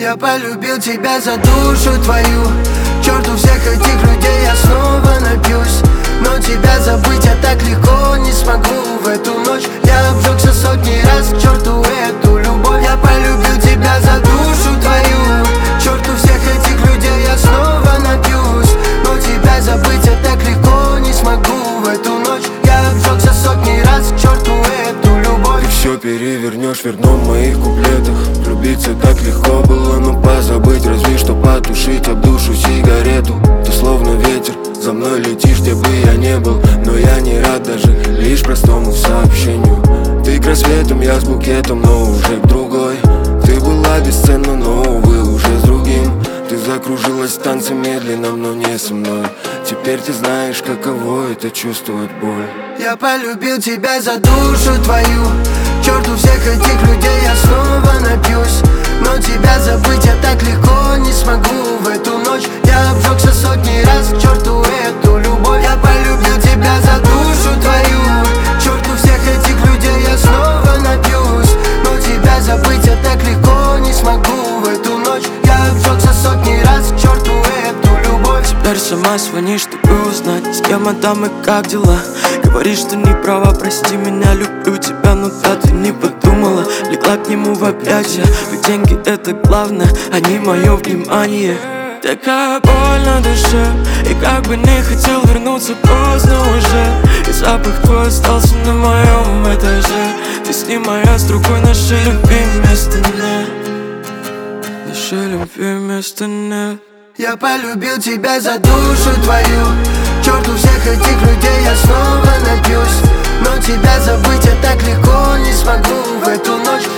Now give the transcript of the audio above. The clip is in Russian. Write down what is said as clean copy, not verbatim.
Я полюбил тебя за душу твою. К черту всех этих людей, я снова напьюсь. Но тебя забыть я так легко не смогу. В эту ночь я обжегся сотни раз. К черту эту любовь. Я полюбил тебя за душу твою. К черту всех этих людей, я снова напьюсь. Но тебя забыть я так легко не смогу. В эту ночь я обжегся сотни раз. К черту эту любовь. Ты все перевернешь в верном моих куплетах. Влюбиться так легко было, но позабыть, разве что потушить об душу сигарету. Ты словно ветер, за мной летишь, где бы я не был. Но я не рад даже лишь простому сообщению. Ты к рассветам, я с букетом, но уже к другой. Ты была бесценна, но, увы, уже с другим. Ты закружилась в танце медленно, но не со мной. Теперь ты знаешь, каково это чувствовать боль. Я полюбил тебя за душу твою. К черту всех этих людей, я снова напьюсь. Но тебя забыть я так легко не смогу. В эту ночь я обжегся сотни раз. К черту эту любовь. Я полюбил тебя за душу твою. К черту всех этих людей, я снова напьюсь. Но тебя забыть я так легко не смогу. В эту ночь я обжегся сотни раз. К черту эту любовь. Теперь сама звонишь, чтобы узнать, с кем там и как дела. Говоришь, что не права, прости меня, люблю тебя, но да, ты не подумала. Легла к нему в объятия, ведь деньги это главное, а не мое внимание. Такая боль на душе, и как бы не хотел вернуться, поздно уже. И запах твой остался на моем этаже. Ты с ним, а я с другой, нашей любви вместо нет. Нашей любви вместо нет. Я полюбил тебя за душу твою. К черту всех этих людей, я снова напьюсь. Но тебя забыть я так легко не смогу. В эту ночь